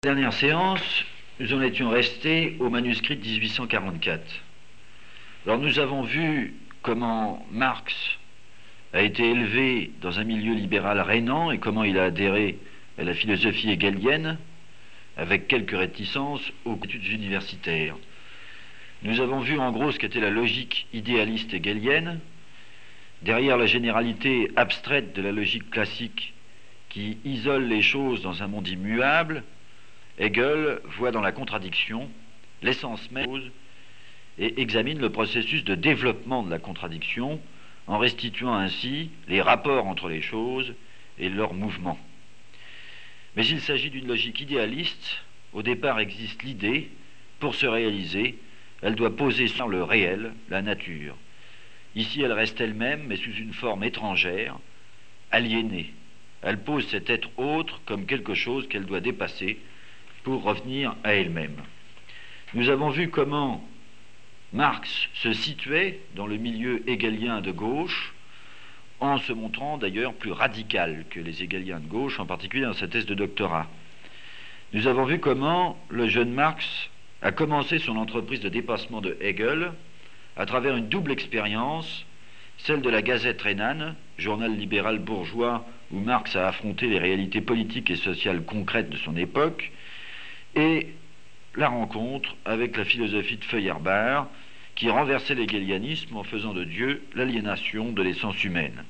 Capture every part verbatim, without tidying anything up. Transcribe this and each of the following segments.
Dernière séance, nous en étions restés au manuscrit de dix-huit cent quarante-quatre. Alors nous avons vu comment Marx a été élevé dans un milieu libéral rhénan et comment il a adhéré à la philosophie hegelienne avec quelques réticences aux études universitaires. Nous avons vu en gros ce qu'était la logique idéaliste hegelienne, derrière la généralité abstraite de la logique classique qui isole les choses dans un monde immuable. Hegel voit dans la contradiction l'essence même des choses et examine le processus de développement de la contradiction en restituant ainsi les rapports entre les choses et leurs mouvements. Mais il s'agit d'une logique idéaliste. Au départ existe l'idée. Pour se réaliser, elle doit poser sur le réel, la nature. Ici, elle reste elle-même, mais sous une forme étrangère, aliénée. Elle pose cet être autre comme quelque chose qu'elle doit dépasser pour revenir à elle-même. Nous avons vu comment Marx se situait dans le milieu hegelien de gauche, en se montrant d'ailleurs plus radical que les hegeliens de gauche, en particulier dans sa thèse de doctorat. Nous avons vu comment le jeune Marx a commencé son entreprise de dépassement de Hegel à travers une double expérience, celle de la Gazette rhénane, journal libéral bourgeois où Marx a affronté les réalités politiques et sociales concrètes de son époque, et la rencontre avec la philosophie de Feuerbach qui renversait l'hégélianisme en faisant de Dieu l'aliénation de l'essence humaine.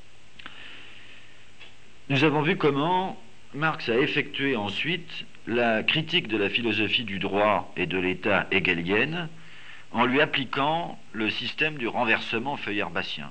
Nous avons vu comment Marx a effectué ensuite la critique de la philosophie du droit et de l'État hégélienne en lui appliquant le système du renversement feuerbachien.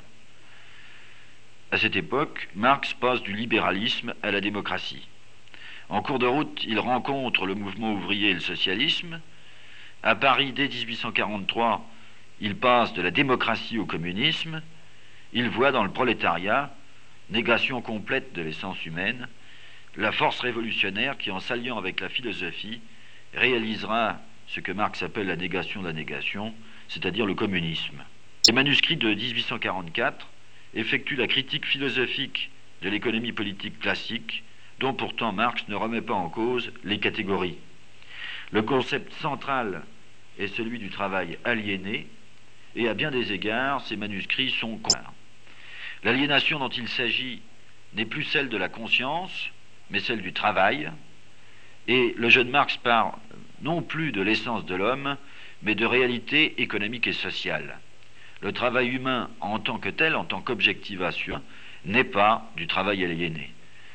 À cette époque, Marx passe du libéralisme à la démocratie. En cours de route, il rencontre le mouvement ouvrier et le socialisme. À Paris, dès dix-huit cent quarante-trois, il passe de la démocratie au communisme. Il voit dans le prolétariat, négation complète de l'essence humaine, la force révolutionnaire qui, en s'alliant avec la philosophie, réalisera ce que Marx appelle la négation de la négation, c'est-à-dire le communisme. Les manuscrits de dix-huit cent quarante-quatre effectuent la critique philosophique de l'économie politique classique, dont pourtant Marx ne remet pas en cause les catégories. Le concept central est celui du travail aliéné, et à bien des égards, ces manuscrits sont contraires. L'aliénation dont il s'agit n'est plus celle de la conscience, mais celle du travail, et le jeune Marx parle non plus de l'essence de l'homme, mais de réalité économique et sociale. Le travail humain en tant que tel, en tant qu'objectivation, n'est pas du travail aliéné.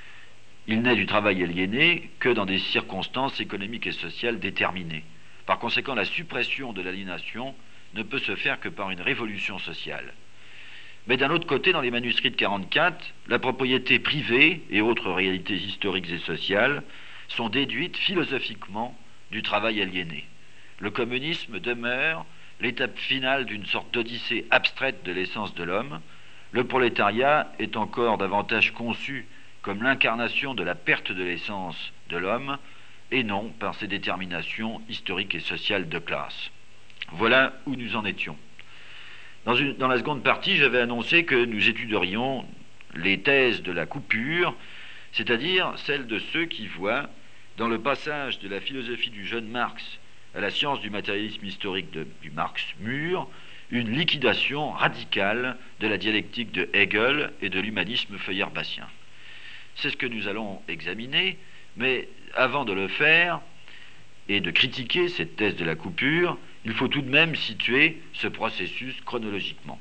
Il n'est du travail aliéné que dans des circonstances économiques et sociales déterminées. Par conséquent, la suppression de l'aliénation ne peut se faire que par une révolution sociale. Mais d'un autre côté, dans les manuscrits de quarante-quatre, la propriété privée et autres réalités historiques et sociales sont déduites philosophiquement du travail aliéné. Le communisme demeure l'étape finale d'une sorte d'odyssée abstraite de l'essence de l'homme. Le prolétariat est encore davantage conçu comme l'incarnation de la perte de l'essence de l'homme, et non par ses déterminations historiques et sociales de classe. Voilà où nous en étions. Dans, une, dans la seconde partie, j'avais annoncé que nous étudierions les thèses de la coupure, c'est-à-dire celles de ceux qui voient, dans le passage de la philosophie du jeune Marx à la science du matérialisme historique de, du Marx mûr, une liquidation radicale de la dialectique de Hegel et de l'humanisme feuerbachien. C'est ce que nous allons examiner, mais avant de le faire et de critiquer cette thèse de la coupure, il faut tout de même situer ce processus chronologiquement.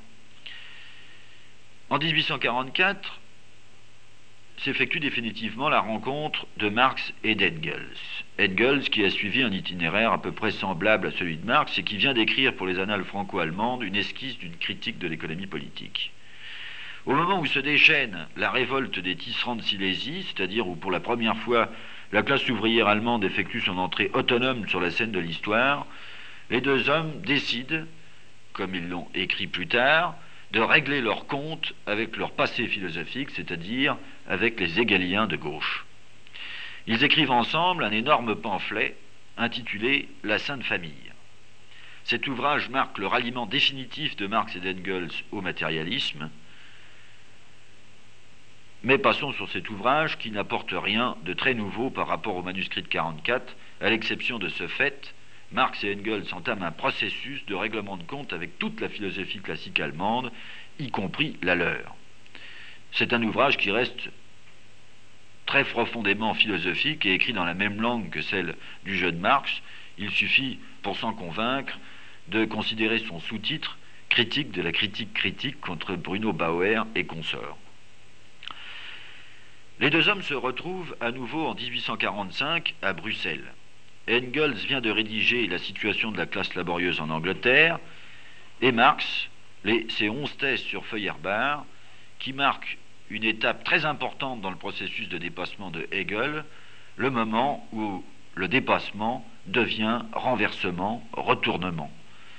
En dix-huit cent quarante-quatre, s'effectue définitivement la rencontre de Marx et d'Engels. Engels qui a suivi un itinéraire à peu près semblable à celui de Marx et qui vient d'écrire pour les annales franco-allemandes une esquisse d'une critique de l'économie politique. Au moment où se déchaîne la révolte des tisserands de Silésie, c'est-à-dire où pour la première fois la classe ouvrière allemande effectue son entrée autonome sur la scène de l'histoire, les deux hommes décident, comme ils l'ont écrit plus tard, de régler leur compte avec leur passé philosophique, c'est-à-dire avec les hegéliens de gauche. Ils écrivent ensemble un énorme pamphlet intitulé « La Sainte Famille ». Cet ouvrage marque le ralliement définitif de Marx et d'Engels au matérialisme. Mais passons sur cet ouvrage qui n'apporte rien de très nouveau par rapport au manuscrit de quarante-quatre, à l'exception de ce fait, Marx et Engels entament un processus de règlement de compte avec toute la philosophie classique allemande, y compris la leur. C'est un ouvrage qui reste très profondément philosophique et écrit dans la même langue que celle du jeune Marx. Il suffit, pour s'en convaincre, de considérer son sous-titre « Critique de la critique critique contre Bruno Bauer et consorts ». Les deux hommes se retrouvent à nouveau en dix-huit cent quarante-cinq à Bruxelles. Engels vient de rédiger La situation de la classe laborieuse en Angleterre, et Marx, les, ses onze thèses sur Feuerbach, qui marquent une étape très importante dans le processus de dépassement de Hegel, le moment où le dépassement devient renversement, retournement.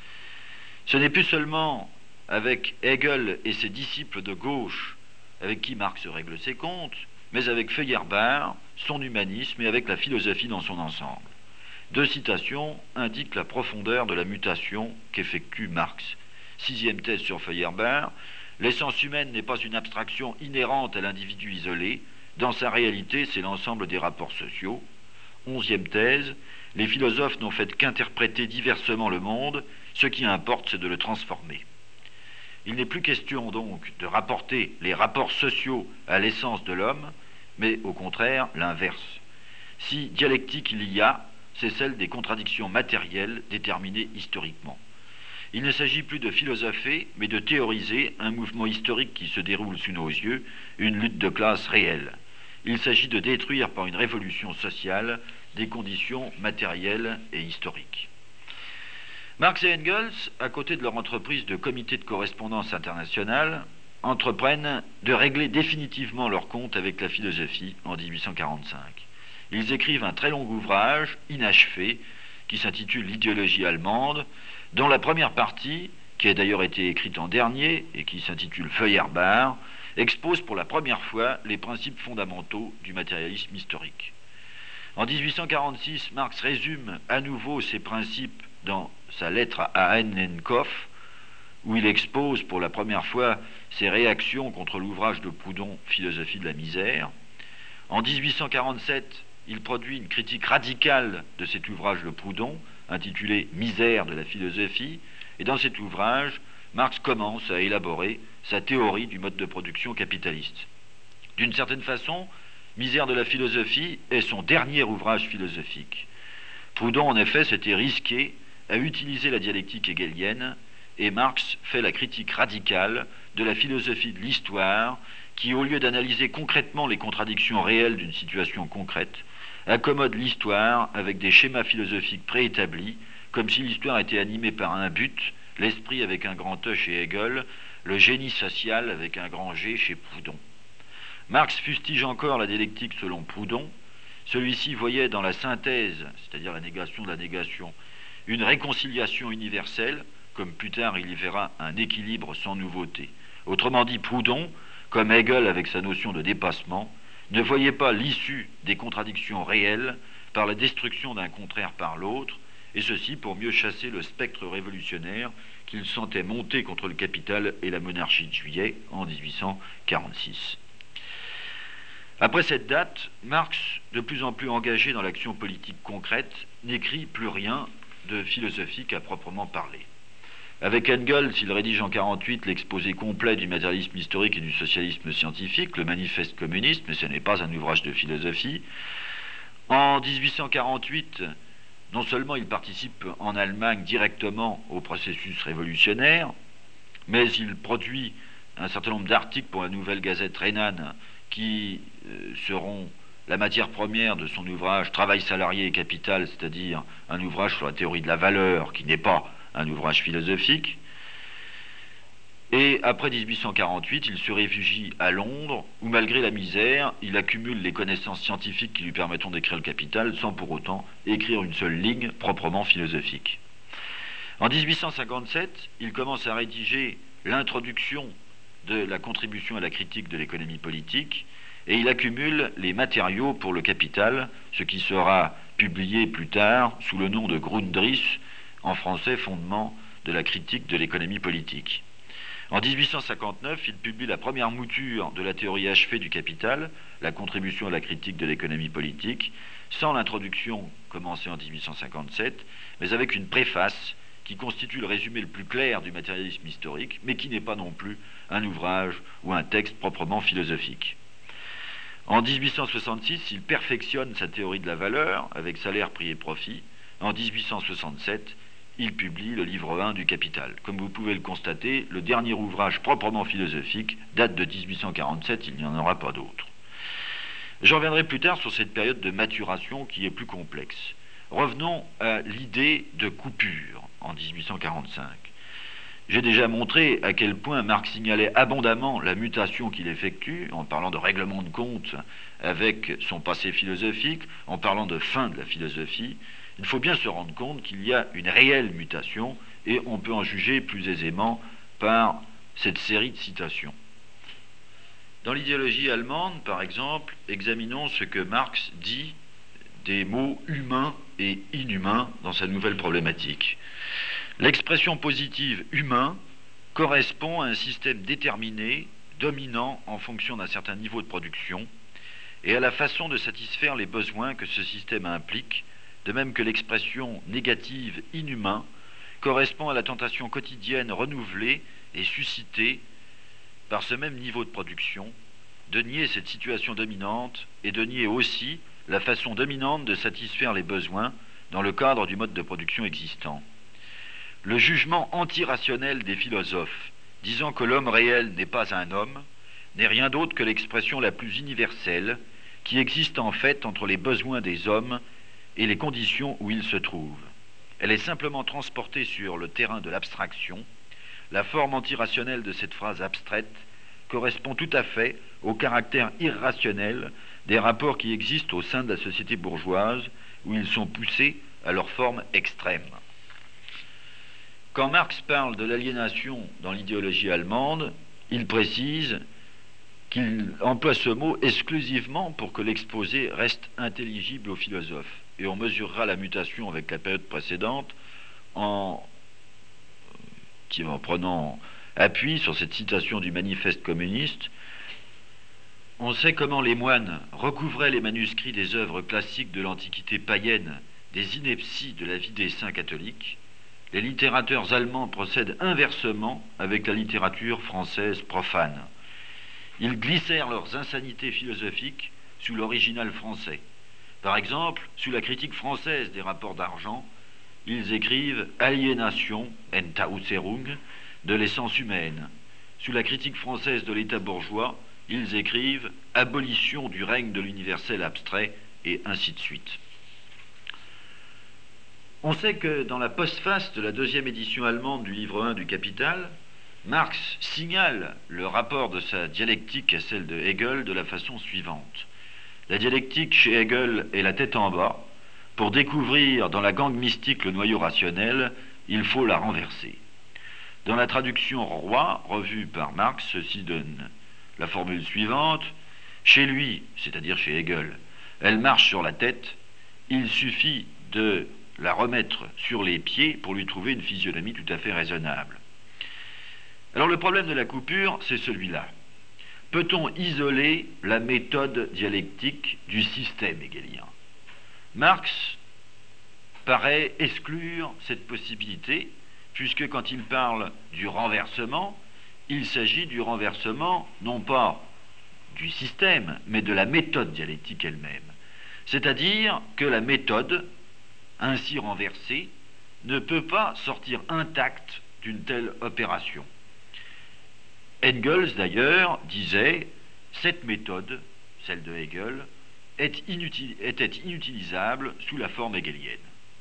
Ce n'est plus seulement avec Hegel et ses disciples de gauche avec qui Marx règle ses comptes, mais avec Feuerbach, son humanisme et avec la philosophie dans son ensemble. Deux citations indiquent la profondeur de la mutation qu'effectue Marx. Sixième thèse sur Feuerbach, l'essence humaine n'est pas une abstraction inhérente à l'individu isolé, dans sa réalité c'est l'ensemble des rapports sociaux. Onzième thèse, les philosophes n'ont fait qu'interpréter diversement le monde, ce qui importe c'est de le transformer. Il n'est plus question donc de rapporter les rapports sociaux à l'essence de l'homme, mais au contraire l'inverse. Si dialectique il y a, c'est celle des contradictions matérielles déterminées historiquement. Il ne s'agit plus de philosopher, mais de théoriser un mouvement historique qui se déroule sous nos yeux, une lutte de classe réelle. Il s'agit de détruire par une révolution sociale des conditions matérielles et historiques. Marx et Engels, à côté de leur entreprise de comité de correspondance internationale, entreprennent de régler définitivement leur compte avec la philosophie en dix-huit cent quarante-cinq. Ils écrivent un très long ouvrage, inachevé, qui s'intitule « L'idéologie allemande », dont la première partie, qui a d'ailleurs été écrite en dernier et qui s'intitule « Feuerbach », expose pour la première fois les principes fondamentaux du matérialisme historique. En dix-huit cent quarante-six, Marx résume à nouveau ces principes dans sa lettre à Annenkopf, où il expose pour la première fois ses réactions contre l'ouvrage de Proudhon « Philosophie de la misère ». En dix-huit cent quarante-sept, il produit une critique radicale de cet ouvrage de Proudhon, intitulé « Misère de la philosophie », et dans cet ouvrage, Marx commence à élaborer sa théorie du mode de production capitaliste. D'une certaine façon, « Misère de la philosophie » est son dernier ouvrage philosophique. Proudhon, en effet, s'était risqué à utiliser la dialectique hegelienne, et Marx fait la critique radicale de la philosophie de l'histoire qui, au lieu d'analyser concrètement les contradictions réelles d'une situation concrète, accommode l'histoire avec des schémas philosophiques préétablis, comme si l'histoire était animée par un but, l'esprit avec un grand E chez Hegel, le génie social avec un grand G chez Proudhon. Marx fustige encore la dialectique selon Proudhon. Celui-ci voyait dans la synthèse, c'est-à-dire la négation de la négation, une réconciliation universelle, comme plus tard il y verra un équilibre sans nouveauté. Autrement dit, Proudhon, comme Hegel avec sa notion de dépassement, ne voyait pas l'issue des contradictions réelles par la destruction d'un contraire par l'autre, et ceci pour mieux chasser le spectre révolutionnaire qu'il sentait monter contre le capital et la monarchie de Juillet en dix-huit cent quarante-six. Après cette date, Marx, de plus en plus engagé dans l'action politique concrète, n'écrit plus rien de philosophique à proprement parler. Avec Engels, il rédige en quarante-huit l'exposé complet du matérialisme historique et du socialisme scientifique, le manifeste communiste, mais ce n'est pas un ouvrage de philosophie. En dix-huit cent quarante-huit, non seulement il participe en Allemagne directement au processus révolutionnaire, mais il produit un certain nombre d'articles pour la nouvelle gazette rhénane qui euh, seront la matière première de son ouvrage Travail salarié et capital, c'est-à-dire un ouvrage sur la théorie de la valeur qui n'est pas un ouvrage philosophique. Et après dix-huit cent quarante-huit, il se réfugie à Londres, où malgré la misère, il accumule les connaissances scientifiques qui lui permettront d'écrire le Capital, sans pour autant écrire une seule ligne proprement philosophique. En dix-huit cent cinquante-sept, il commence à rédiger l'introduction de la contribution à la critique de l'économie politique, et il accumule les matériaux pour le Capital, ce qui sera publié plus tard sous le nom de Grundrisse, en français fondement de la critique de l'économie politique. En mille huit cent cinquante-neuf, il publie la première mouture de la théorie achevée du capital, la contribution à la critique de l'économie politique, sans l'introduction commencée en mille huit cent cinquante-sept, mais avec une préface qui constitue le résumé le plus clair du matérialisme historique, mais qui n'est pas non plus un ouvrage ou un texte proprement philosophique. En mille huit cent soixante-six, il perfectionne sa théorie de la valeur avec salaire, prix et profit. En mille huit cent soixante-sept, il publie le livre un du Capital. Comme vous pouvez le constater, le dernier ouvrage proprement philosophique date de mille huit cent quarante-sept, il n'y en aura pas d'autre. Je reviendrai plus tard sur cette période de maturation qui est plus complexe. Revenons à l'idée de coupure en mille huit cent quarante-cinq. J'ai déjà montré à quel point Marx signalait abondamment la mutation qu'il effectue, en parlant de règlement de compte avec son passé philosophique, en parlant de fin de la philosophie. Il faut bien se rendre compte qu'il y a une réelle mutation, et on peut en juger plus aisément par cette série de citations. Dans l'idéologie allemande, par exemple, examinons ce que Marx dit des mots humains et inhumains dans sa nouvelle problématique. L'expression positive humain correspond à un système déterminé, dominant en fonction d'un certain niveau de production, et à la façon de satisfaire les besoins que ce système implique, de même que l'expression négative inhumain correspond à la tentation quotidienne renouvelée et suscitée par ce même niveau de production, de nier cette situation dominante et de nier aussi la façon dominante de satisfaire les besoins dans le cadre du mode de production existant. Le jugement antirationnel des philosophes, disant que l'homme réel n'est pas un homme, n'est rien d'autre que l'expression la plus universelle qui existe en fait entre les besoins des hommes et les conditions où ils se trouvent. Elle est simplement transportée sur le terrain de l'abstraction. La forme antirationnelle de cette phrase abstraite correspond tout à fait au caractère irrationnel des rapports qui existent au sein de la société bourgeoise, où ils sont poussés à leur forme extrême. Quand Marx parle de l'aliénation dans l'idéologie allemande, il précise qu'il emploie ce mot exclusivement pour que l'exposé reste intelligible aux philosophes. Et on mesurera la mutation avec la période précédente en, en prenant appui sur cette citation du manifeste communiste. On sait comment les moines recouvraient les manuscrits des œuvres classiques de l'Antiquité païenne des inepties de la vie des saints catholiques. Les littérateurs allemands procèdent inversement avec la littérature française profane. Ils glissèrent leurs insanités philosophiques sous l'original français. Par exemple, sous la critique française des rapports d'argent, ils écrivent « Aliénation, Entauserung » de l'essence humaine. Sous la critique française de l'État bourgeois, ils écrivent « Abolition du règne de l'universel abstrait » et ainsi de suite. On sait que dans la postface de la deuxième édition allemande du livre un du Capital, Marx signale le rapport de sa dialectique à celle de Hegel de la façon suivante. La dialectique chez Hegel est la tête en bas. Pour découvrir dans la gangue mystique le noyau rationnel, il faut la renverser. Dans la traduction Roy, revue par Marx, ceci donne la formule suivante. Chez lui, c'est-à-dire chez Hegel, elle marche sur la tête. Il suffit de la remettre sur les pieds pour lui trouver une physionomie tout à fait raisonnable. Alors le problème de la coupure, c'est celui-là. Peut-on isoler la méthode dialectique du système hegelien? Marx paraît exclure cette possibilité, puisque quand il parle du renversement, il s'agit du renversement non pas du système, mais de la méthode dialectique elle-même. C'est-à-dire que la méthode, ainsi renversée, ne peut pas sortir intacte d'une telle opération. Engels, d'ailleurs, disait « Cette méthode, celle de Hegel, est inutil, était inutilisable sous la forme hegelienne. »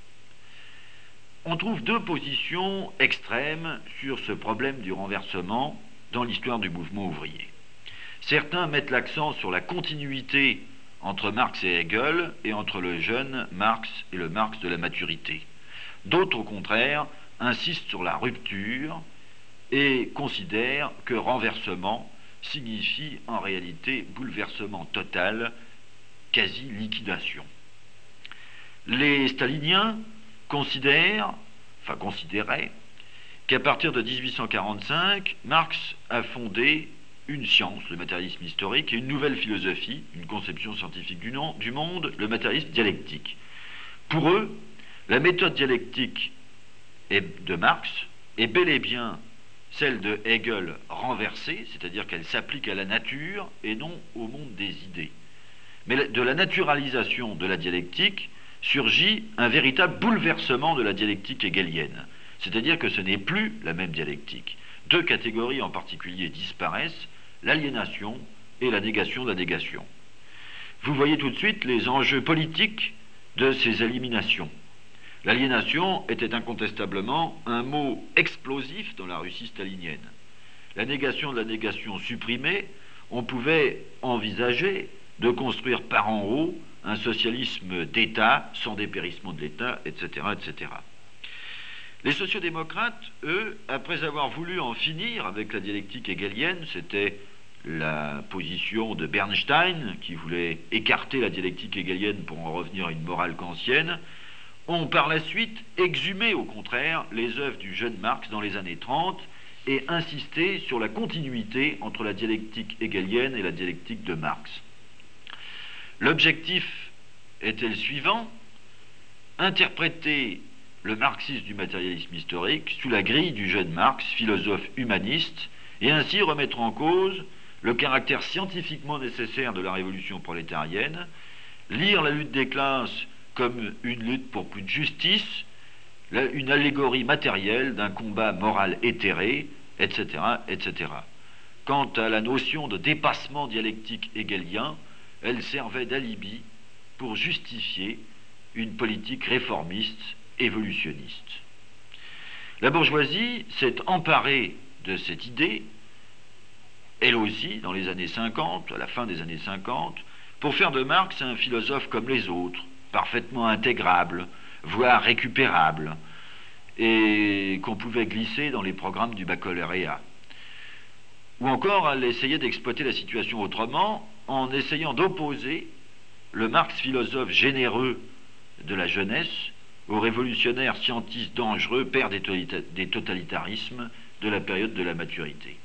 On trouve deux positions extrêmes sur ce problème du renversement dans l'histoire du mouvement ouvrier. Certains mettent l'accent sur la continuité entre Marx et Hegel et entre le jeune Marx et le Marx de la maturité. D'autres, au contraire, insistent sur la rupture et considèrent que renversement signifie en réalité bouleversement total, quasi-liquidation. Les staliniens considèrent, enfin considéraient, qu'à partir de mille huit cent quarante-cinq, Marx a fondé une science, le matérialisme historique, et une nouvelle philosophie, une conception scientifique du, nom, du monde, le matérialisme dialectique. Pour eux, la méthode dialectique est, de Marx est bel et bien celle de Hegel renversée, c'est-à-dire qu'elle s'applique à la nature et non au monde des idées. Mais de la naturalisation de la dialectique surgit un véritable bouleversement de la dialectique hegelienne. C'est-à-dire que ce n'est plus la même dialectique. Deux catégories en particulier disparaissent, l'aliénation et la négation de la négation. Vous voyez tout de suite les enjeux politiques de ces éliminations. L'aliénation était incontestablement un mot explosif dans la Russie stalinienne. La négation de la négation supprimée, on pouvait envisager de construire par en haut un socialisme d'État, sans dépérissement de l'État, et cetera, et cetera. Les sociodémocrates, eux, après avoir voulu en finir avec la dialectique hegelienne, c'était la position de Bernstein, qui voulait écarter la dialectique hegelienne pour en revenir à une morale kantienne, ont par la suite exhumé, au contraire, les œuvres du jeune Marx dans les années trente et insisté sur la continuité entre la dialectique hegelienne et la dialectique de Marx. L'objectif était le suivant: interpréter le marxisme du matérialisme historique sous la grille du jeune Marx, philosophe humaniste, et ainsi remettre en cause le caractère scientifiquement nécessaire de la révolution prolétarienne, lire la lutte des classes comme une lutte pour plus de justice, une allégorie matérielle d'un combat moral éthéré, et cetera, et cetera. Quant à la notion de dépassement dialectique hegelien, elle servait d'alibi pour justifier une politique réformiste, évolutionniste. La bourgeoisie s'est emparée de cette idée, elle aussi, dans les années cinquante, à la fin des années cinquante, pour faire de Marx un philosophe comme les autres, parfaitement intégrable, voire récupérable, et qu'on pouvait glisser dans les programmes du baccalauréat. Ou encore, elle essayait d'exploiter la situation autrement, en essayant d'opposer le Marx philosophe généreux de la jeunesse au révolutionnaire scientiste dangereux, père des totalitarismes de la période de la maturité.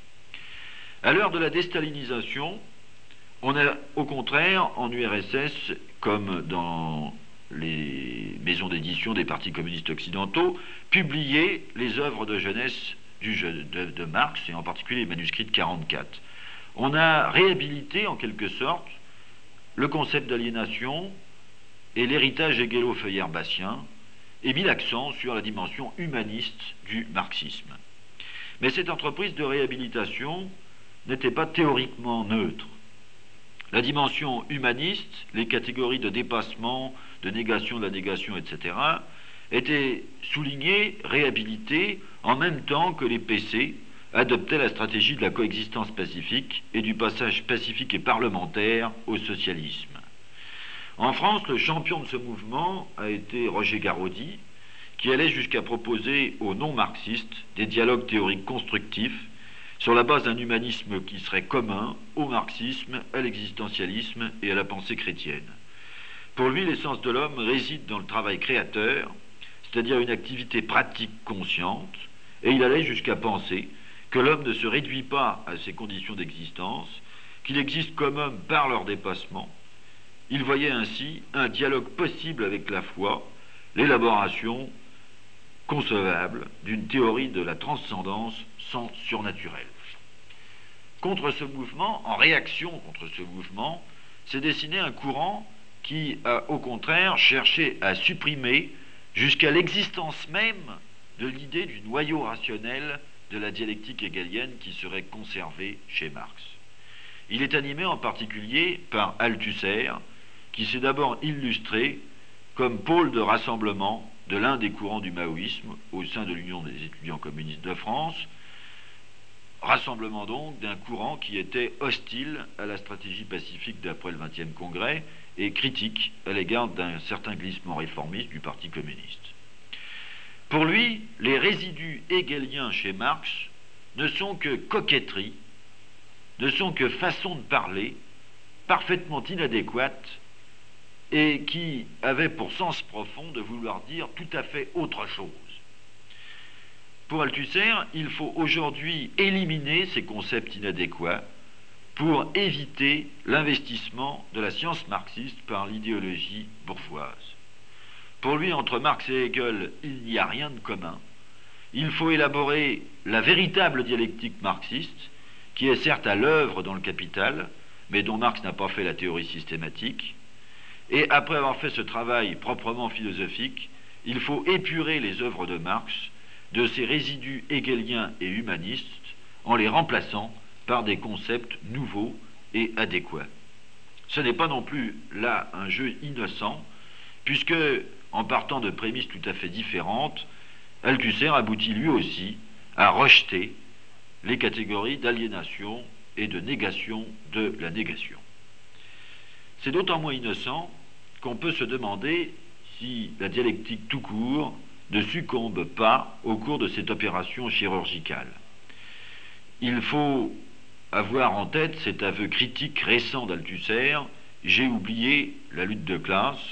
À l'heure de la déstalinisation, on a au contraire en U R S S, comme dans les maisons d'édition des partis communistes occidentaux, publié les œuvres de jeunesse du, de, de Marx, et en particulier les manuscrits de quarante-quatre. On a réhabilité en quelque sorte le concept d'aliénation et l'héritage hégélo-feuillère-bassien, et mis l'accent sur la dimension humaniste du marxisme. Mais cette entreprise de réhabilitation n'était pas théoriquement neutre. La dimension humaniste, les catégories de dépassement, de négation de la négation, et cetera, étaient soulignées, réhabilitées, en même temps que les P C adoptaient la stratégie de la coexistence pacifique et du passage pacifique et parlementaire au socialisme. En France, le champion de ce mouvement a été Roger Garaudy, qui allait jusqu'à proposer aux non-marxistes des dialogues théoriques constructifs sur la base d'un humanisme qui serait commun au marxisme, à l'existentialisme et à la pensée chrétienne. Pour lui, l'essence de l'homme réside dans le travail créateur, c'est-à-dire une activité pratique consciente, et il allait jusqu'à penser que l'homme ne se réduit pas à ses conditions d'existence, qu'il existe comme homme par leur dépassement. Il voyait ainsi un dialogue possible avec la foi, l'élaboration concevable d'une théorie de la transcendance sans surnaturel. Contre ce mouvement, en réaction contre ce mouvement, s'est dessiné un courant qui a au contraire cherché à supprimer jusqu'à l'existence même de l'idée du noyau rationnel de la dialectique hegelienne qui serait conservée chez Marx. Il est animé en particulier par Althusser, qui s'est d'abord illustré comme pôle de rassemblement de l'un des courants du maoïsme au sein de l'Union des étudiants communistes de France, rassemblement donc d'un courant qui était hostile à la stratégie pacifique d'après le vingtième congrès et critique à l'égard d'un certain glissement réformiste du Parti communiste. Pour lui, les résidus hegeliens chez Marx ne sont que coquetterie, ne sont que façon de parler parfaitement inadéquate et qui avait pour sens profond de vouloir dire tout à fait autre chose. Pour Althusser, il faut aujourd'hui éliminer ces concepts inadéquats pour éviter l'investissement de la science marxiste par l'idéologie bourgeoise. Pour lui, entre Marx et Hegel, il n'y a rien de commun. Il faut élaborer la véritable dialectique marxiste, qui est certes à l'œuvre dans le Capital, mais dont Marx n'a pas fait la théorie systématique. Et après avoir fait ce travail proprement philosophique, il faut épurer les œuvres de Marx de ses résidus hegeliens et humanistes en les remplaçant par des concepts nouveaux et adéquats. Ce n'est pas non plus là un jeu innocent, puisque, en partant de prémices tout à fait différentes, Althusser aboutit lui aussi à rejeter les catégories d'aliénation et de négation de la négation. C'est d'autant moins innocent qu'on peut se demander si la dialectique tout court ne succombe pas au cours de cette opération chirurgicale. Il faut avoir en tête cet aveu critique récent d'Althusser, j'ai oublié la lutte de classe,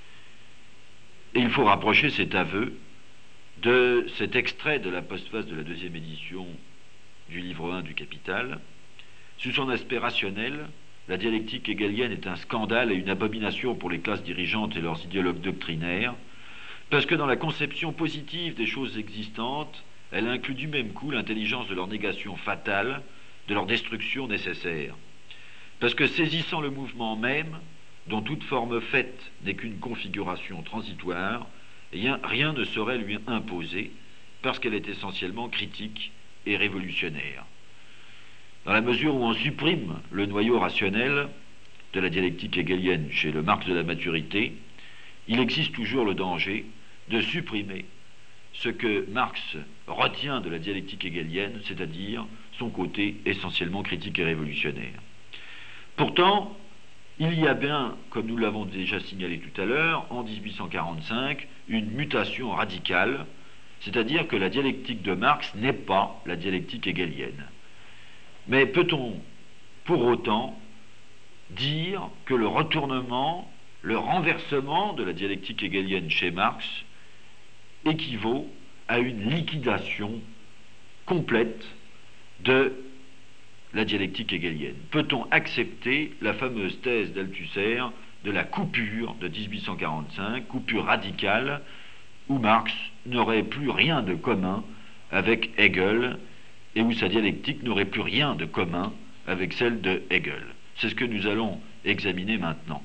et il faut rapprocher cet aveu de cet extrait de la postface de la deuxième édition du livre un du Capital. Sous son aspect rationnel, la dialectique hegelienne est un scandale et une abomination pour les classes dirigeantes et leurs idéologues doctrinaires, parce que dans la conception positive des choses existantes, elle inclut du même coup l'intelligence de leur négation fatale, de leur destruction nécessaire. Parce que saisissant le mouvement même, dont toute forme faite n'est qu'une configuration transitoire, rien, rien ne saurait lui imposer, parce qu'elle est essentiellement critique et révolutionnaire. Dans la mesure où on supprime le noyau rationnel de la dialectique hegelienne chez le Marx de la maturité, il existe toujours le danger de supprimer ce que Marx retient de la dialectique hegelienne, c'est-à-dire son côté essentiellement critique et révolutionnaire. Pourtant, il y a bien, comme nous l'avons déjà signalé tout à l'heure, en dix-huit cent quarante-cinq, une mutation radicale, c'est-à-dire que la dialectique de Marx n'est pas la dialectique hegelienne. Mais peut-on pour autant dire que le retournement, le renversement de la dialectique hegelienne chez Marx équivaut à une liquidation complète de la dialectique hegelienne? Peut-on accepter la fameuse thèse d'Althusser de la coupure de dix-huit cent quarante-cinq, coupure radicale, où Marx n'aurait plus rien de commun avec Hegel et où sa dialectique n'aurait plus rien de commun avec celle de Hegel? C'est ce que nous allons examiner maintenant.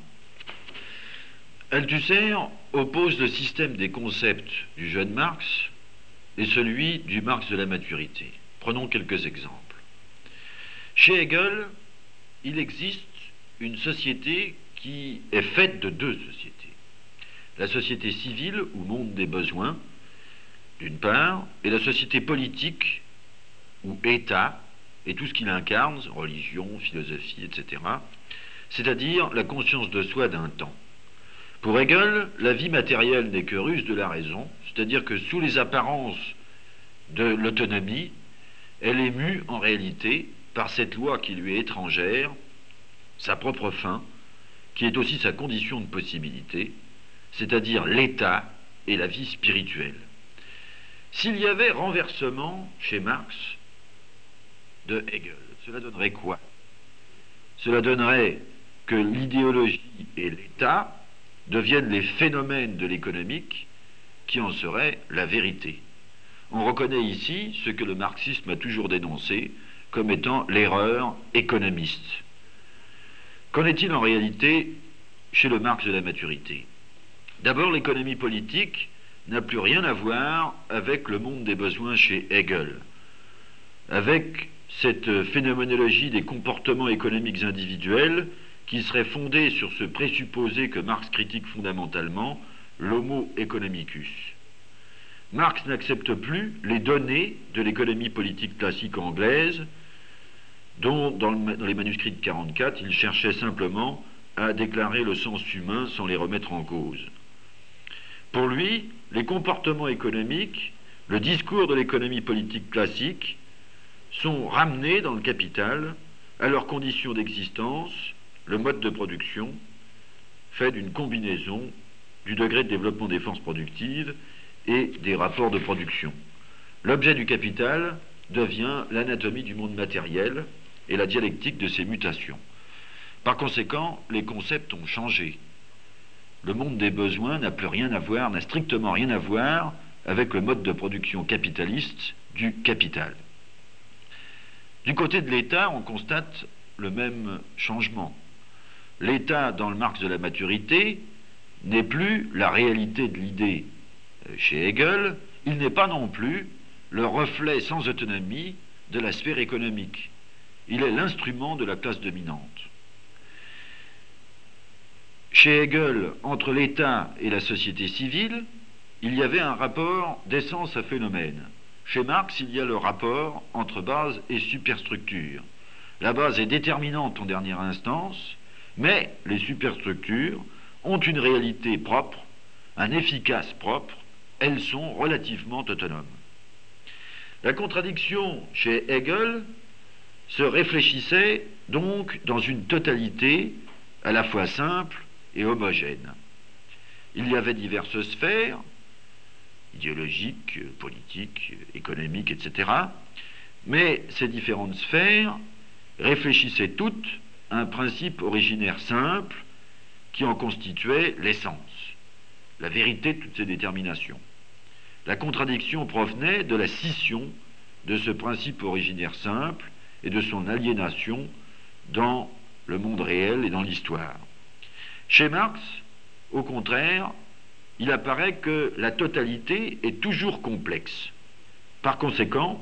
Althusser oppose le système des concepts du jeune Marx et celui du Marx de la maturité. Prenons quelques exemples. Chez Hegel, il existe une société qui est faite de deux sociétés. La société civile, ou monde des besoins, d'une part, et la société politique, ou État, et tout ce qu'il incarne, religion, philosophie, et cetera, c'est-à-dire la conscience de soi d'un temps. Pour Hegel, la vie matérielle n'est que ruse de la raison, c'est-à-dire que sous les apparences de l'autonomie, elle est mue en réalité par cette loi qui lui est étrangère, sa propre fin, qui est aussi sa condition de possibilité, c'est-à-dire l'état et la vie spirituelle. S'il y avait renversement chez Marx de Hegel, cela donnerait quoi? Cela donnerait que l'idéologie et l'état deviennent les phénomènes de l'économique qui en seraient la vérité. On reconnaît ici ce que le marxisme a toujours dénoncé comme étant l'erreur économiste. Qu'en est-il en réalité chez le Marx de la maturité? D'abord, l'économie politique n'a plus rien à voir avec le monde des besoins chez Hegel, avec cette phénoménologie des comportements économiques individuels qui serait fondée sur ce présupposé que Marx critique fondamentalement, l'homo economicus. Marx n'accepte plus les données de l'économie politique classique anglaise, dont dans, le, dans les manuscrits de quarante-quatre, il cherchait simplement à déclarer le sens humain sans les remettre en cause. Pour lui, les comportements économiques, le discours de l'économie politique classique, sont ramenés dans le Capital à leurs conditions d'existence, le mode de production, fait d'une combinaison du degré de développement des forces productives et des rapports de production. L'objet du capital devient l'anatomie du monde matériel et la dialectique de ses mutations. Par conséquent, les concepts ont changé. Le monde des besoins n'a plus rien à voir, n'a strictement rien à voir avec le mode de production capitaliste du capital. Du côté de l'État, on constate le même changement. L'État, dans le Marx de la maturité, n'est plus la réalité de l'idée chez Hegel, il n'est pas non plus le reflet sans autonomie de la sphère économique. Il est l'instrument de la classe dominante. Chez Hegel, entre l'État et la société civile, il y avait un rapport d'essence à phénomène. Chez Marx, il y a le rapport entre base et superstructure. La base est déterminante en dernière instance, mais les superstructures ont une réalité propre, un efficace propre, elles sont relativement autonomes. La contradiction chez Hegel se réfléchissait donc dans une totalité à la fois simple et homogène. Il y avait diverses sphères, idéologiques, politiques, économiques, et cetera, mais ces différentes sphères réfléchissaient toutes à un principe originaire simple qui en constituait l'essence, la vérité de toutes ces déterminations. La contradiction provenait de la scission de ce principe originaire simple et de son aliénation dans le monde réel et dans l'histoire. Chez Marx, au contraire, il apparaît que la totalité est toujours complexe. Par conséquent,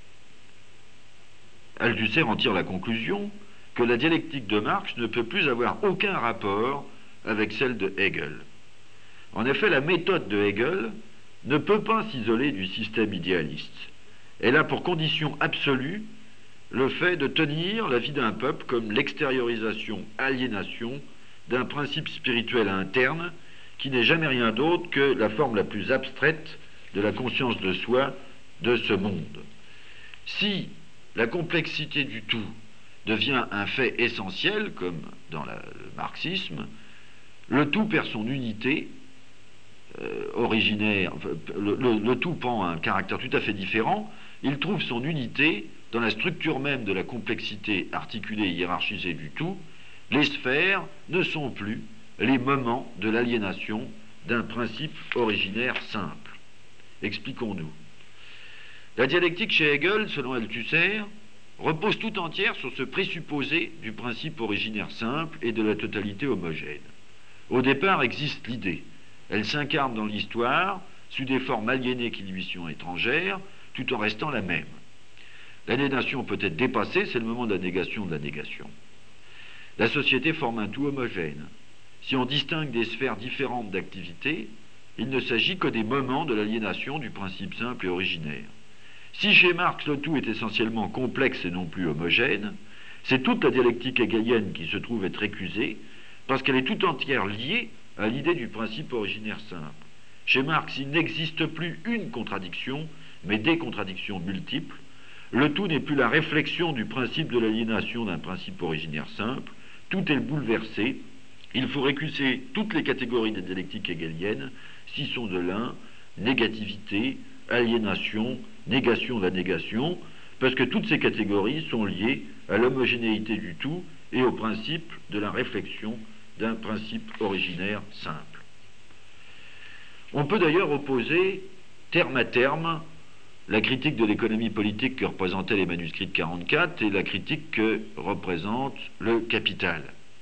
Althusser en tire la conclusion que la dialectique de Marx ne peut plus avoir aucun rapport avec celle de Hegel. En effet, la méthode de Hegel ne peut pas s'isoler du système idéaliste. Elle a pour condition absolue le fait de tenir la vie d'un peuple comme l'extériorisation, aliénation d'un principe spirituel interne qui n'est jamais rien d'autre que la forme la plus abstraite de la conscience de soi de ce monde. Si la complexité du tout devient un fait essentiel, comme dans la, le marxisme, le tout perd son unité euh, originaire, le, le, le tout prend un caractère tout à fait différent, il trouve son unité dans la structure même de la complexité articulée et hiérarchisée du tout. Les sphères ne sont plus les moments de l'aliénation d'un principe originaire simple. Expliquons-nous. La dialectique chez Hegel, selon Althusser, repose tout entière sur ce présupposé du principe originaire simple et de la totalité homogène. Au départ existe l'idée. Elle s'incarne dans l'histoire sous des formes aliénées qui lui sont étrangères, tout en restant la même. L'aliénation peut être dépassée, c'est le moment de la négation de la négation. La société forme un tout homogène. Si on distingue des sphères différentes d'activité, il ne s'agit que des moments de l'aliénation du principe simple et originaire. Si chez Marx le tout est essentiellement complexe et non plus homogène, c'est toute la dialectique hegelienne qui se trouve être récusée, parce qu'elle est tout entière liée à l'idée du principe originaire simple. Chez Marx, il n'existe plus une contradiction, mais des contradictions multiples. Le tout n'est plus la réflexion du principe de l'aliénation d'un principe originaire simple, tout est bouleversé. Il faut récuser toutes les catégories des dialectiques hegeliennes, s'ils sont de l'un, négativité, aliénation, négation de la négation, parce que toutes ces catégories sont liées à l'homogénéité du tout et au principe de la réflexion d'un principe originaire simple. On peut d'ailleurs opposer terme à terme la critique de l'économie politique que représentaient les manuscrits de quarante-quatre et la critique que représente le Capital.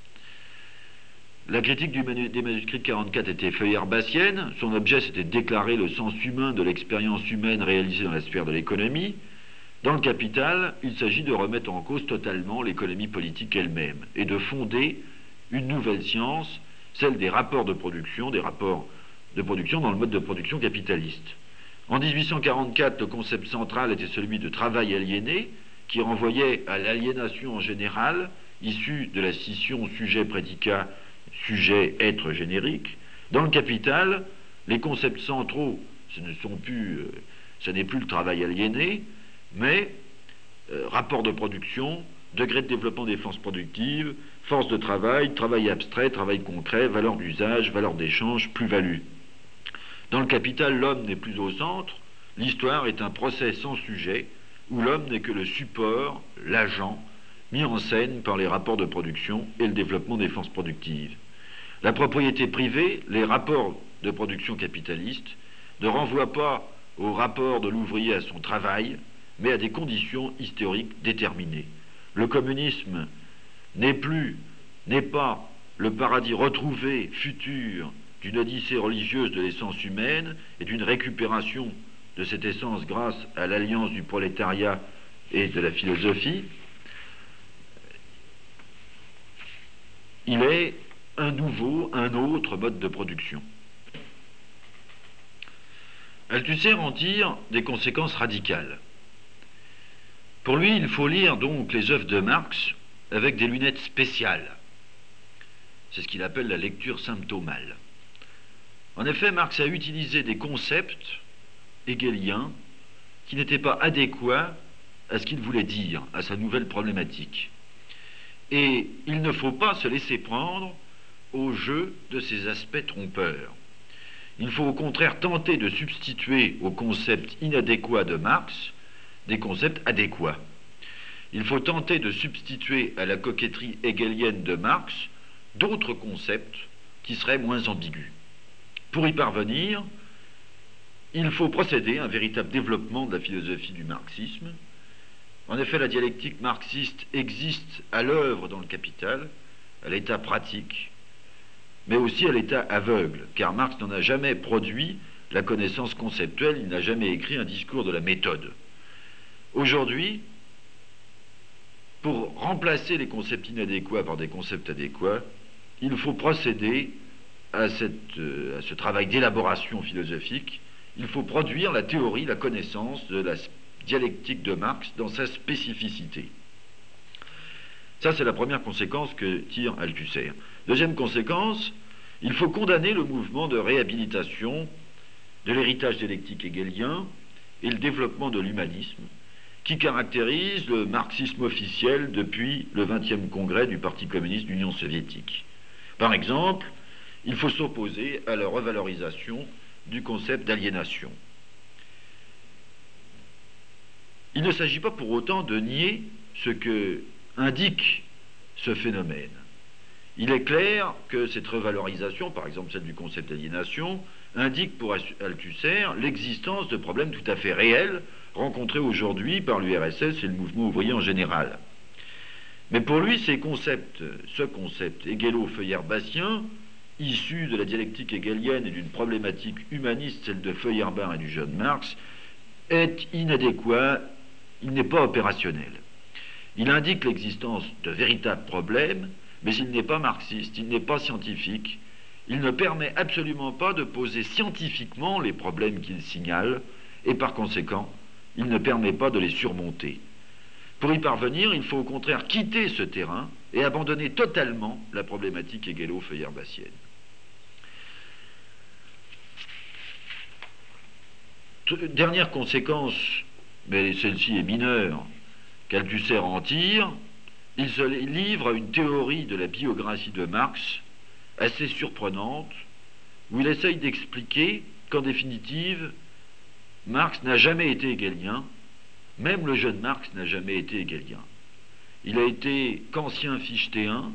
La critique du manu des manuscrits de quarante-quatre était feuillarbassienne. Son objet, c'était de déclarer le sens humain de l'expérience humaine réalisée dans la sphère de l'économie. Dans le Capital, il s'agit de remettre en cause totalement l'économie politique elle-même et de fonder une nouvelle science, celle des rapports de production, des rapports de production dans le mode de production capitaliste. En dix-huit cent quarante-quatre, le concept central était celui de travail aliéné, qui renvoyait à l'aliénation en général, issue de la scission sujet-prédicat, sujet-être générique. Dans le Capital, les concepts centraux, ce ne sont plus, euh, ce n'est plus le travail aliéné, mais euh, rapport de production, degré de développement des forces productives, force de travail, travail abstrait, travail concret, valeur d'usage, valeur d'échange, plus-value. Dans le Capital, l'homme n'est plus au centre, l'histoire est un procès sans sujet, où l'homme n'est que le support, l'agent, mis en scène par les rapports de production et le développement des forces productives. La propriété privée, les rapports de production capitaliste, ne renvoient pas au rapport de l'ouvrier à son travail, mais à des conditions historiques déterminées. Le communisme n'est plus, n'est pas le paradis retrouvé, futur, d'une odyssée religieuse de l'essence humaine et d'une récupération de cette essence grâce à l'alliance du prolétariat et de la philosophie. Il est un nouveau, un autre mode de production. Althusser en tire des conséquences radicales. Pour lui, il faut lire donc les œuvres de Marx avec des lunettes spéciales. C'est ce qu'il appelle la lecture symptomale. En effet, Marx a utilisé des concepts hegeliens qui n'étaient pas adéquats à ce qu'il voulait dire, à sa nouvelle problématique. Et il ne faut pas se laisser prendre au jeu de ces aspects trompeurs. Il faut au contraire tenter de substituer aux concepts inadéquats de Marx des concepts adéquats. Il faut tenter de substituer à la coquetterie hegelienne de Marx d'autres concepts qui seraient moins ambigus. Pour y parvenir, il faut procéder à un véritable développement de la philosophie du marxisme. En effet, la dialectique marxiste existe à l'œuvre dans le Capital, à l'état pratique, mais aussi à l'état aveugle, car Marx n'en a jamais produit la connaissance conceptuelle, il n'a jamais écrit un discours de la méthode. Aujourd'hui, pour remplacer les concepts inadéquats par des concepts adéquats, il faut procéder à, cette, euh, à ce travail d'élaboration philosophique. Il faut produire la théorie, la connaissance de la dialectique de Marx dans sa spécificité. Ça, c'est la première conséquence que tire Althusser. Deuxième conséquence, il faut condamner le mouvement de réhabilitation de l'héritage dialectique hegelien et le développement de l'humanisme qui caractérise le marxisme officiel depuis le vingtième congrès du Parti communiste d'Union soviétique. Par exemple, il faut s'opposer à la revalorisation du concept d'aliénation. Il ne s'agit pas pour autant de nier ce que indique ce phénomène. Il est clair que cette revalorisation, par exemple celle du concept d'aliénation, indique pour Althusser l'existence de problèmes tout à fait réels rencontrés aujourd'hui par l'U R S S et le mouvement ouvrier en général. Mais pour lui, ces concepts, ce concept hégélo-feuillard-bassien, issu de la dialectique hegelienne et d'une problématique humaniste, celle de Feuerbach et du jeune Marx, est inadéquat, il n'est pas opérationnel. Il indique l'existence de véritables problèmes, mais il n'est pas marxiste, il n'est pas scientifique, il ne permet absolument pas de poser scientifiquement les problèmes qu'il signale, et par conséquent, il ne permet pas de les surmonter. Pour y parvenir, il faut au contraire quitter ce terrain et abandonner totalement la problématique hégélo-feuillard-bassienne. Dernière conséquence, mais celle-ci est mineure, qu'Althusser en tire, il se livre à une théorie de la biographie de Marx assez surprenante, où il essaye d'expliquer qu'en définitive, Marx n'a jamais été hegelien, même le jeune Marx n'a jamais été hegelien. Il a été kantien fichéen,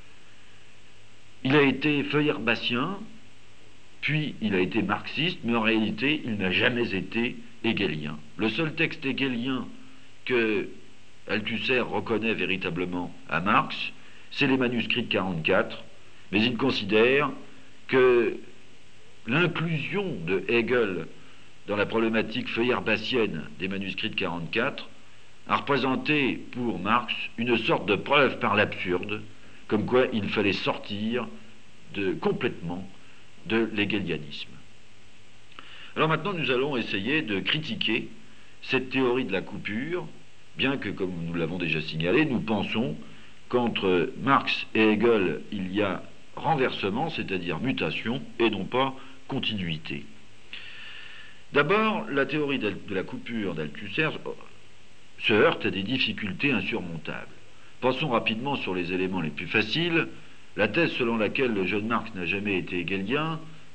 il a été feuillard-bassien, puis il a été marxiste, mais en réalité, il n'a jamais été hegelien. Le seul texte hegelien que Althusser reconnaît véritablement à Marx, c'est les manuscrits de quarante-quatre, mais il considère que l'inclusion de Hegel dans la problématique feuillard-bassienne des manuscrits de quarante-quatre a représenté pour Marx une sorte de preuve par l'absurde, comme quoi il fallait sortir de, complètement de l'hégélianisme. Alors maintenant, nous allons essayer de critiquer cette théorie de la coupure, bien que, comme nous l'avons déjà signalé, nous pensons qu'entre Marx et Hegel, il y a renversement, c'est-à-dire mutation, et non pas continuité. D'abord, la théorie de la coupure d'Althusser se heurte à des difficultés insurmontables. Passons rapidement sur les éléments les plus faciles. La thèse selon laquelle le jeune Marx n'a jamais été hegelien,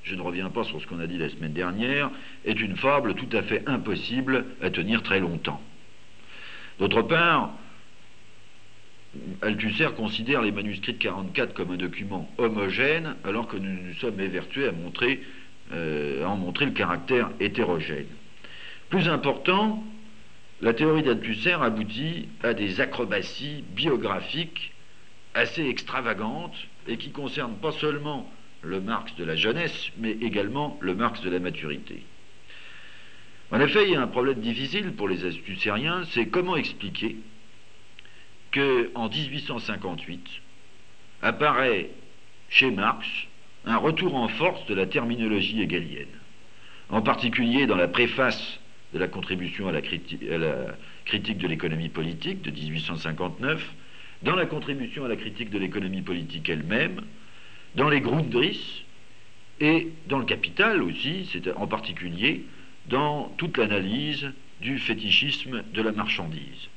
je ne reviens pas sur ce qu'on a dit la semaine dernière, est une fable tout à fait impossible à tenir très longtemps. D'autre part, Althusser considère les manuscrits de quarante-quatre comme un document homogène, alors que nous nous sommes évertués à, montrer, euh, à en montrer le caractère hétérogène. Plus important, la théorie d'Althusser aboutit à des acrobaties biographiques assez extravagantes et qui concernent pas seulement le Marx de la jeunesse, mais également le Marx de la maturité. En effet, il y a un problème difficile pour les althussériens, c'est comment expliquer qu'en dix-huit cent cinquante-huit apparaît chez Marx un retour en force de la terminologie hegelienne, en particulier dans la préface de la contribution à la, criti- à la critique de l'économie politique de dix-huit cent cinquante-neuf, dans la contribution à la critique de l'économie politique elle-même, dans les Grundrisse et dans le Capital aussi, c'est en particulier dans toute l'analyse du fétichisme de la marchandise.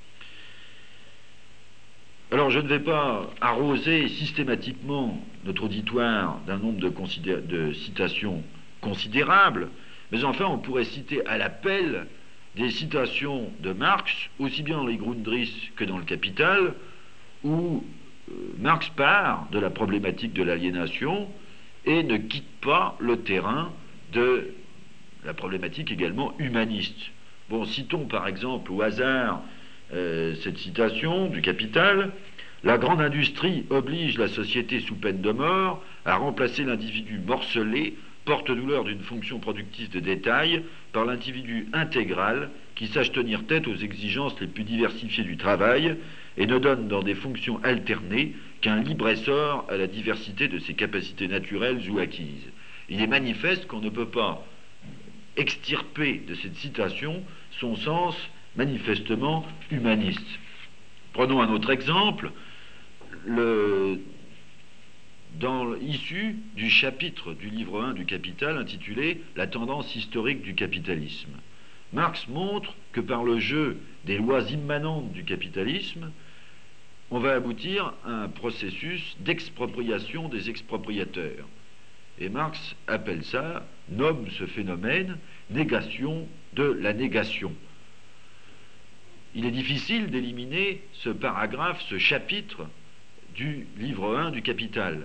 Alors je ne vais pas arroser systématiquement notre auditoire d'un nombre de, considé- de citations considérables, mais enfin on pourrait citer à l'appel des citations de Marx, aussi bien dans les Grundrisse que dans le Capital, où euh, Marx part de la problématique de l'aliénation et ne quitte pas le terrain de la problématique également humaniste. Bon, citons par exemple au hasard euh, cette citation du Capital: « La grande industrie oblige la société sous peine de mort à remplacer l'individu morcelé, porte-douleur d'une fonction productive de détail, par l'individu intégral qui sache tenir tête aux exigences les plus diversifiées du travail et ne donne dans des fonctions alternées qu'un libre essor à la diversité de ses capacités naturelles ou acquises. » Il est manifeste qu'on ne peut pas extirper de cette citation son sens manifestement humaniste. Prenons un autre exemple, le, dans, issu du chapitre du livre un du Capital intitulé « La tendance historique du capitalisme ». Marx montre que par le jeu des lois immanentes du capitalisme, on va aboutir à un processus d'expropriation des expropriateurs. Et Marx appelle ça, nomme ce phénomène, négation de la négation. Il est difficile d'éliminer ce paragraphe, ce chapitre du livre un du Capital.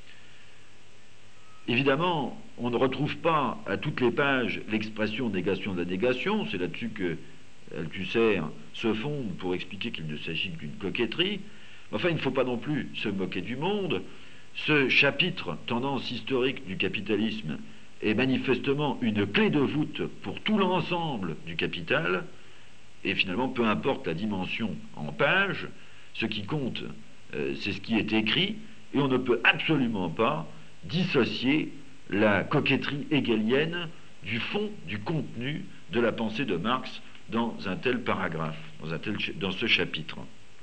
Évidemment, on ne retrouve pas à toutes les pages l'expression négation de la négation, c'est là-dessus que Althusser se fonde pour expliquer qu'il ne s'agit qu'une coquetterie. Enfin, il ne faut pas non plus se moquer du monde. Ce chapitre, tendance historique du capitalisme, est manifestement une clé de voûte pour tout l'ensemble du capital, et finalement, peu importe la dimension en page, ce qui compte, euh, c'est ce qui est écrit, et on ne peut absolument pas dissocier la coquetterie hegelienne du fond, du contenu de la pensée de Marx dans un tel paragraphe, dans, un tel, dans ce chapitre.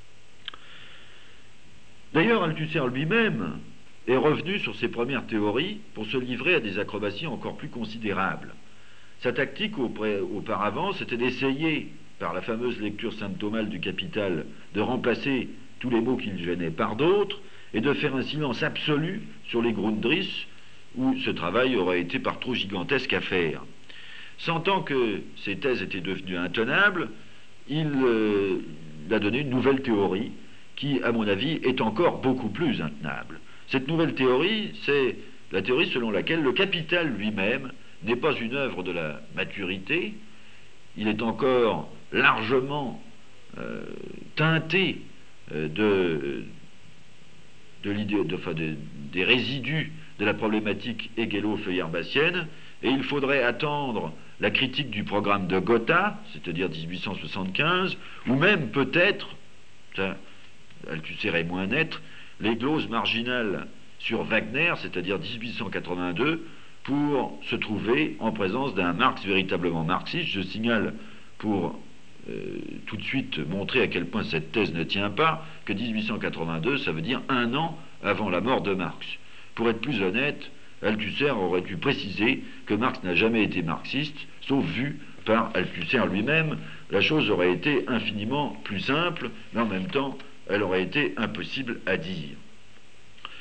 D'ailleurs, Althusser lui-même est revenu sur ses premières théories pour se livrer à des acrobaties encore plus considérables. Sa tactique auparavant, c'était d'essayer, par la fameuse lecture symptomale du Capital, de remplacer tous les mots qui le gênaient par d'autres, et de faire un silence absolu sur les Grundrisse, où ce travail aurait été par trop gigantesque à faire. Sentant que ces thèses étaient devenues intenables, il euh, a donné une nouvelle théorie qui, à mon avis, est encore beaucoup plus intenable. Cette nouvelle théorie, c'est la théorie selon laquelle le Capital lui-même n'est pas une œuvre de la maturité, il est encore largement euh, teinté euh, de... De l'idée, de, enfin de, des résidus de la problématique hegelo-feuillerbachienne, et il faudrait attendre la critique du programme de Gotha, c'est-à-dire dix-huit cent soixante-quinze, ou même peut-être, Althusser est moins net, les gloses marginales sur Wagner, c'est-à-dire dix-huit cent quatre-vingt-deux, pour se trouver en présence d'un Marx véritablement marxiste. Je signale pour Euh, tout de suite montrer à quel point cette thèse ne tient pas, que dix-huit cent quatre-vingt-deux, ça veut dire un an avant la mort de Marx. Pour être plus honnête, Althusser aurait dû préciser que Marx n'a jamais été marxiste, sauf vu par Althusser lui-même. La chose aurait été infiniment plus simple, mais en même temps, elle aurait été impossible à dire.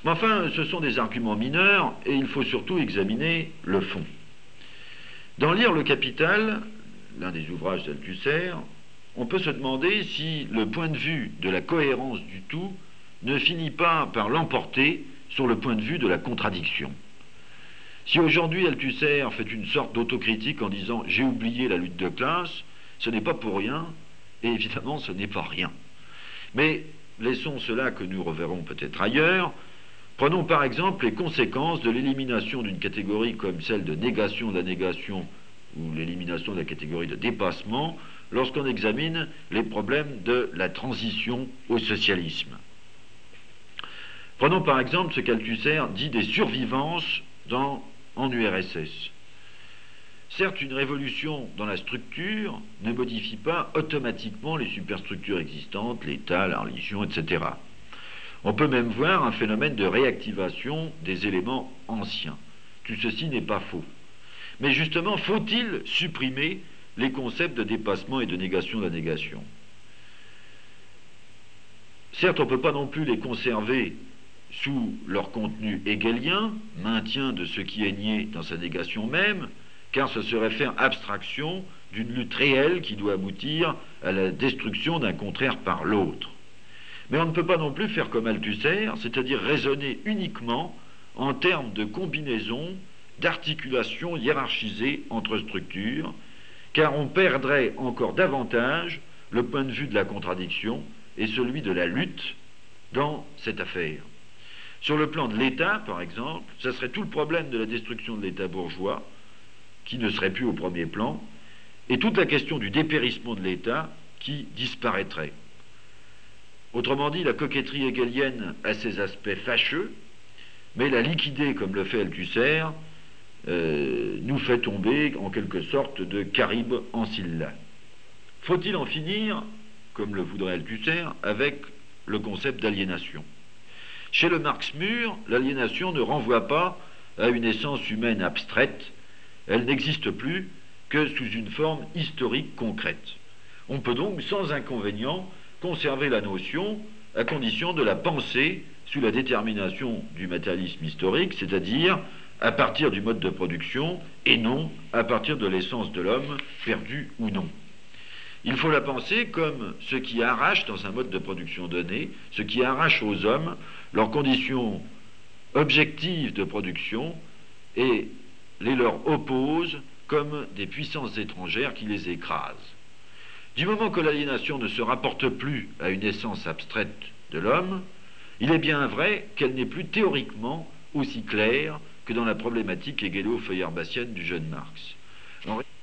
Mais enfin, ce sont des arguments mineurs et il faut surtout examiner le fond. Dans Lire le Capital, l'un des ouvrages d'Althusser, on peut se demander si le point de vue de la cohérence du tout ne finit pas par l'emporter sur le point de vue de la contradiction. Si aujourd'hui Althusser fait une sorte d'autocritique en disant « j'ai oublié la lutte de classe », ce n'est pas pour rien, et évidemment ce n'est pas rien. Mais laissons cela que nous reverrons peut-être ailleurs. Prenons par exemple les conséquences de l'élimination d'une catégorie comme celle de négation de la négation ou l'élimination de la catégorie de dépassement lorsqu'on examine les problèmes de la transition au socialisme. Prenons par exemple ce qu'Althusser dit des survivances dans, en U R S S. Certes, une révolution dans la structure ne modifie pas automatiquement les superstructures existantes, l'État, la religion, et cetera. On peut même voir un phénomène de réactivation des éléments anciens. Tout ceci n'est pas faux. Mais justement, faut-il supprimer les concepts de dépassement et de négation de la négation? Certes, on ne peut pas non plus les conserver sous leur contenu hegelien, maintien de ce qui est nié dans sa négation même, car ce serait faire abstraction d'une lutte réelle qui doit aboutir à la destruction d'un contraire par l'autre. Mais on ne peut pas non plus faire comme Althusser, c'est-à-dire raisonner uniquement en termes de combinaison, d'articulation hiérarchisée entre structures, car on perdrait encore davantage le point de vue de la contradiction et celui de la lutte dans cette affaire. Sur le plan de l'État, par exemple, ça serait tout le problème de la destruction de l'État bourgeois, qui ne serait plus au premier plan, et toute la question du dépérissement de l'État qui disparaîtrait. Autrement dit, la coquetterie hegelienne a ses aspects fâcheux, mais la liquider, comme le fait Althusser, euh, nous fait tomber en quelque sorte de Charybde en Scylla. Faut-il en finir, comme le voudrait Althusser, avec le concept d'aliénation? Chez le Marx mûr, l'aliénation ne renvoie pas à une essence humaine abstraite, elle n'existe plus que sous une forme historique concrète. On peut donc, sans inconvénient, conserver la notion à condition de la penser sous la détermination du matérialisme historique, c'est-à-dire à partir du mode de production et non à partir de l'essence de l'homme, perdu ou non. Il faut la penser comme ce qui arrache dans un mode de production donné, ce qui arrache aux hommes leurs conditions objectives de production et les leur oppose comme des puissances étrangères qui les écrasent. Du moment que l'aliénation ne se rapporte plus à une essence abstraite de l'homme, il est bien vrai qu'elle n'est plus théoriquement aussi claire que dans la problématique hégélo-feuillarbacienne du jeune Marx. En, ré...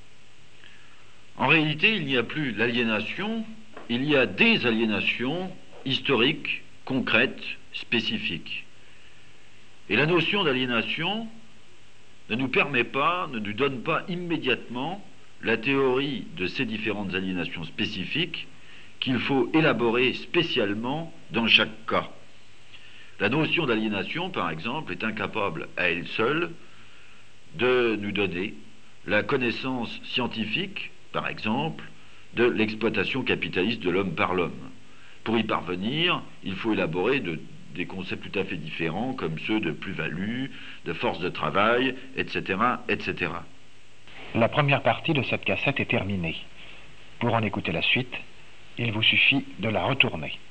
en réalité, il n'y a plus l'aliénation, il y a des aliénations historiques, concrètes, spécifiques. Et la notion d'aliénation ne nous permet pas, ne nous donne pas immédiatement la théorie de ces différentes aliénations spécifiques qu'il faut élaborer spécialement dans chaque cas. La notion d'aliénation, par exemple, est incapable à elle seule de nous donner la connaissance scientifique, par exemple, de l'exploitation capitaliste de l'homme par l'homme. Pour y parvenir, il faut élaborer de, des concepts tout à fait différents, comme ceux de plus-value, de force de travail, et cetera, et cetera. La première partie de cette cassette est terminée. Pour en écouter la suite, il vous suffit de la retourner.